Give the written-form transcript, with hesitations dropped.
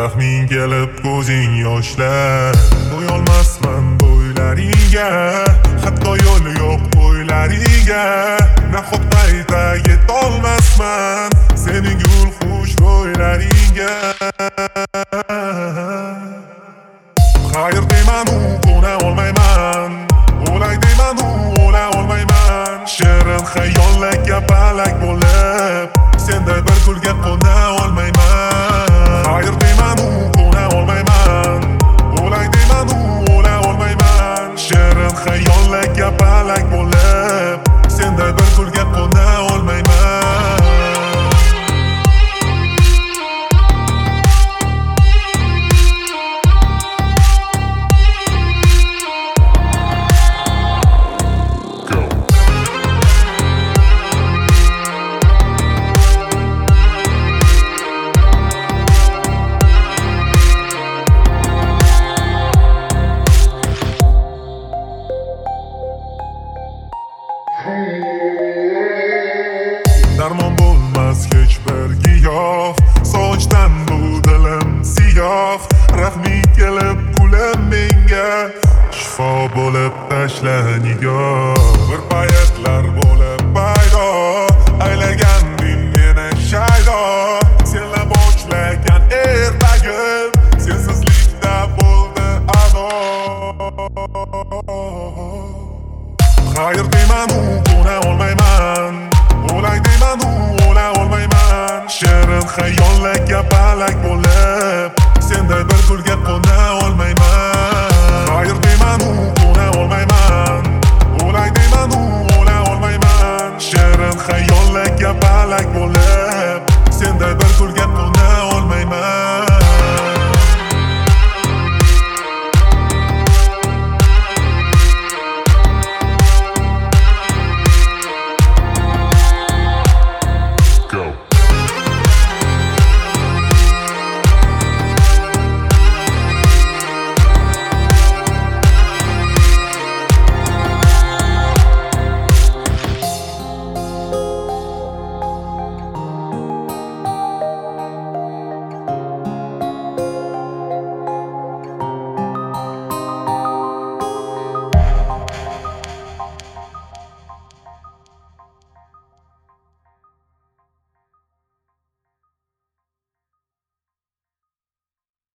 rahming kelib ko'zing yoshlar. Do'yolmasman bo'ylaringga, hatto yo'l yo'q bo'ylaringga. Nahot qayta yetolmasman sening gul xush bo'ylaringga. Xayr deyman-u qo'na olmayman, o'lay deyman-u o'la olmayman. Shirin xayollar kapalak bo'lib senda bir gulga qo'na olmayman. Xayr deyman-u qo'na olmayman, o'lay deyman-u o'la olmayman. Shirin xayollar kapalak bo'lib senda bir gulga qo'na olmayman. Darmon bo'lmas hech bir giyoh, sochdan bu dilim siyoh. Rahming kelib kulim menga, shifo bo'lib tashla nigoh. Bir paytlar bo'lib paydo, aylaganding meni shaydo. Senla boshlagan ertagim, sensizlikda bo'ldi ado. Xayr deyman-u qo'na olmayman, o'lay deyman-u o'la olmayman. Shirin xayollar kapalak bo'lib senda bir gulga qo'na olmayman. Xayr deyman-u qo'na olmayman, o'lay deyman-u o'la olmayman. Shirin xayollar kapalak bo'lib senda bir gulga qo'na